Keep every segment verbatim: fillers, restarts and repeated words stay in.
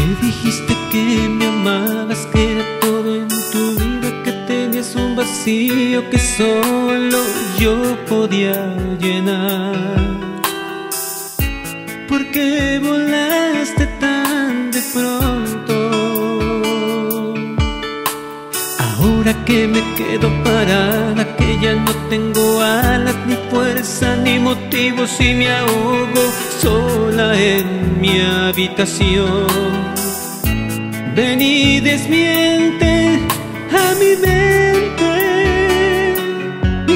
Dijiste que me amabas, que era todo en tu vida, que tenías un vacío que solo yo podía llenar. ¿Por qué volaste tan de pronto? Ahora que me quedo parada, que ya no tengo alas, ni fuerza, ni motivos, y me ahogo sola en mi habitación. Ven y desmiente a mi mente, mi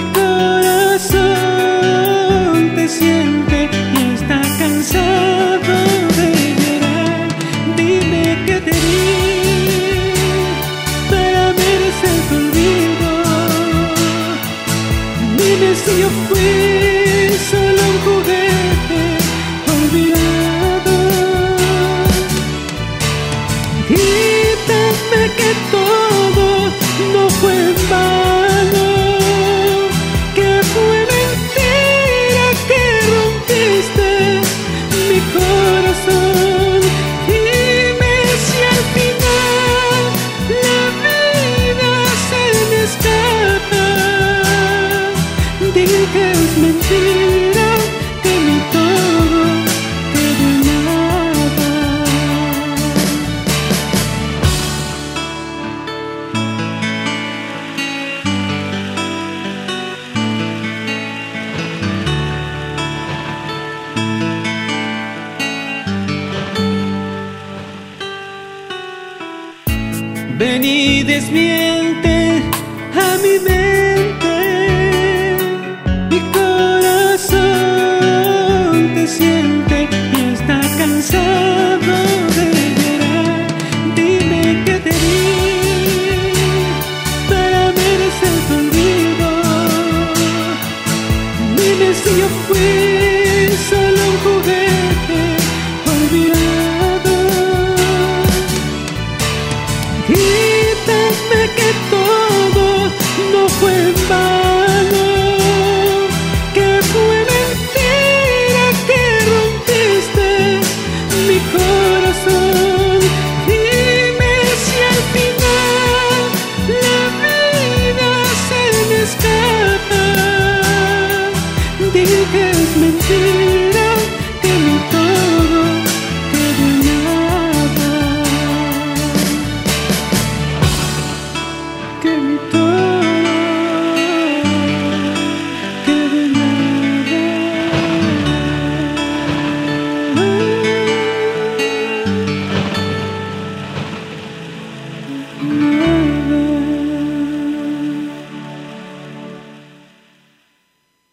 corazón te siente y está cansado de llorar. Dime que te di para merecer tu olvido. Dime si yo fui solo un juguete olvidado. Dime que todo no fue en vano, que fue mentira, que rompiste mi corazón. Dime si al final la vida se me escapa. Dime que es mentira, que mi todo quedó en nada. Ven y desmiente a mi mente, mi corazón te siente y está cansado de llorar. Dime que te di para merecer tu olvido. Dime si yo fui solo un juguete olvidado. Dime que todo no fue en vano, que fue mentira, que rompiste mi corazón. Dime si al final la vida se me escapa. Dime que es mentira, que mi todo quedó en nada. Que mi todo quede en nada.